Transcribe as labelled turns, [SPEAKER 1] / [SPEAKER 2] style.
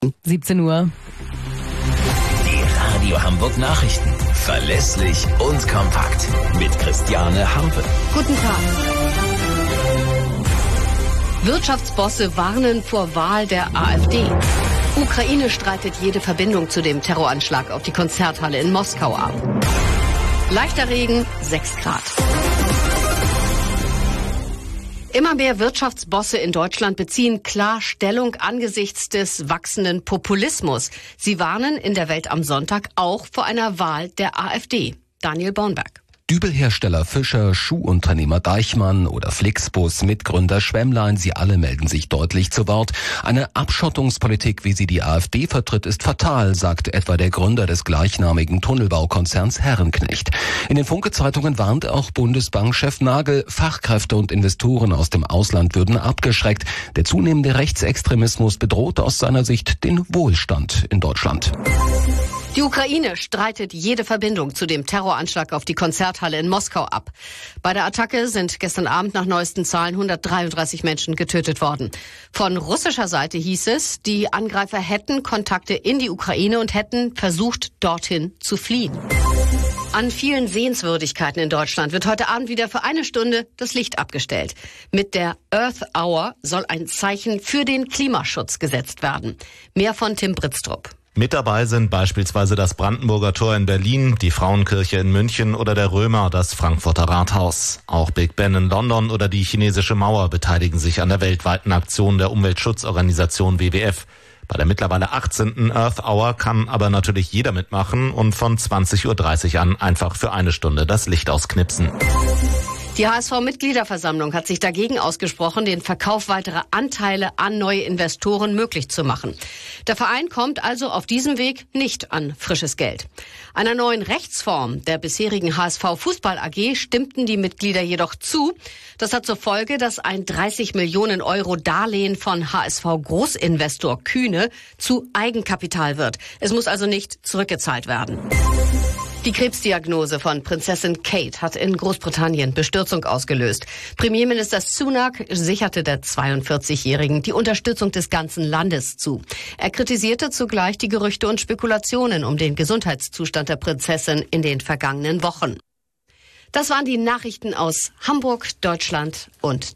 [SPEAKER 1] 17 Uhr.
[SPEAKER 2] Die Radio Hamburg Nachrichten. Verlässlich und kompakt. Mit Christiane Harpe.
[SPEAKER 3] Guten Tag. Wirtschaftsbosse warnen vor Wahl der AfD. Ukraine streitet jede Verbindung zu dem Terroranschlag auf die Konzerthalle in Moskau ab. Leichter Regen, 6 Grad. Immer mehr Wirtschaftsbosse in Deutschland beziehen klar Stellung angesichts des wachsenden Populismus. Sie warnen in der Welt am Sonntag auch vor einer Wahl der AfD. Daniel Bornberg.
[SPEAKER 4] Dübelhersteller Fischer, Schuhunternehmer Deichmann oder Flixbus, Mitgründer Schwemmlein, sie alle melden sich deutlich zu Wort. Eine Abschottungspolitik, wie sie die AfD vertritt, ist fatal, sagt etwa der Gründer des gleichnamigen Tunnelbaukonzerns Herrenknecht. In den Funke-Zeitungen warnt auch Bundesbankchef Nagel, Fachkräfte und Investoren aus dem Ausland würden abgeschreckt. Der zunehmende Rechtsextremismus bedroht aus seiner Sicht den Wohlstand in Deutschland.
[SPEAKER 3] Die Ukraine streitet jede Verbindung zu dem Terroranschlag auf die Konzerthalle in Moskau ab. Bei der Attacke sind gestern Abend nach neuesten Zahlen 133 Menschen getötet worden. Von russischer Seite hieß es, die Angreifer hätten Kontakte in die Ukraine und hätten versucht, dorthin zu fliehen. An vielen Sehenswürdigkeiten in Deutschland wird heute Abend wieder für eine Stunde das Licht abgestellt. Mit der Earth Hour soll ein Zeichen für den Klimaschutz gesetzt werden. Mehr von Tim Britztrup.
[SPEAKER 5] Mit dabei sind beispielsweise das Brandenburger Tor in Berlin, die Frauenkirche in München oder der Römer, das Frankfurter Rathaus. Auch Big Ben in London oder die chinesische Mauer beteiligen sich an der weltweiten Aktion der Umweltschutzorganisation WWF. Bei der mittlerweile 18. Earth Hour kann aber natürlich jeder mitmachen und von 20.30 Uhr an einfach für eine Stunde das Licht ausknipsen.
[SPEAKER 3] Die HSV-Mitgliederversammlung hat sich dagegen ausgesprochen, den Verkauf weiterer Anteile an neue Investoren möglich zu machen. Der Verein kommt also auf diesem Weg nicht an frisches Geld. Einer neuen Rechtsform der bisherigen HSV Fußball AG stimmten die Mitglieder jedoch zu. Das hat zur Folge, dass ein 30 Millionen Euro Darlehen von HSV Großinvestor Kühne zu Eigenkapital wird. Es muss also nicht zurückgezahlt werden. Die Krebsdiagnose von Prinzessin Kate hat in Großbritannien Bestürzung ausgelöst. Premierminister Sunak sicherte der 42-Jährigen die Unterstützung des ganzen Landes zu. Er kritisierte zugleich die Gerüchte und Spekulationen um den Gesundheitszustand der Prinzessin in den vergangenen Wochen. Das waren die Nachrichten aus Hamburg, Deutschland und